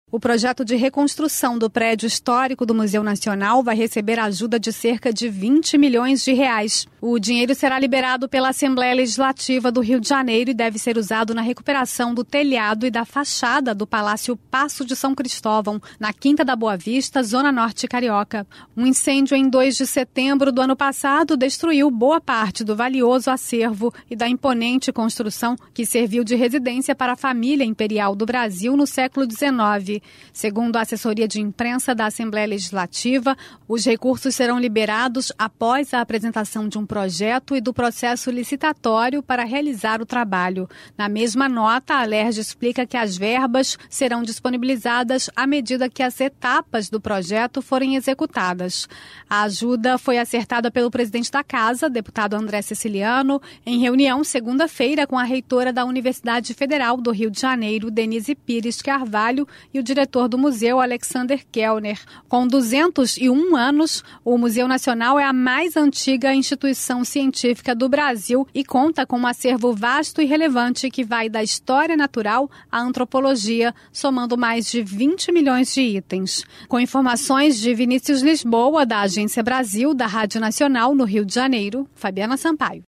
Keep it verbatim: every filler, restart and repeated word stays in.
O projeto de reconstrução do prédio histórico do Museu Nacional vai receber ajuda de cerca de vinte milhões de reais. O dinheiro será liberado pela Assembleia Legislativa do Rio de Janeiro e deve ser usado na recuperação do telhado e da fachada do Palácio Paço de São Cristóvão, na Quinta da Boa Vista, Zona Norte Carioca. Um incêndio em dois de setembro do ano passado destruiu boa parte do valioso acervo e da imponente construção que serviu de residência para a família imperial do Brasil no século dezenove. Segundo a assessoria de imprensa da Assembleia Legislativa, os recursos serão liberados após a apresentação de um projeto e do processo licitatório para realizar o trabalho. Na mesma nota, a Alerj explica que as verbas serão disponibilizadas à medida que as etapas do projeto forem executadas. A ajuda foi acertada pelo presidente da Casa, deputado André Siciliano, em reunião segunda-feira com a reitora da Universidade Federal do Rio de Janeiro, Denise Pires Carvalho, e o diretor do museu, Alexander Kellner. Com duzentos e um anos, o Museu Nacional é a mais antiga instituição científica do Brasil e conta com um acervo vasto e relevante que vai da história natural à antropologia, somando mais de vinte milhões de itens. Com informações de Vinícius Lisboa, da Agência Brasil, da Rádio Nacional, no Rio de Janeiro, Fabiana Sampaio.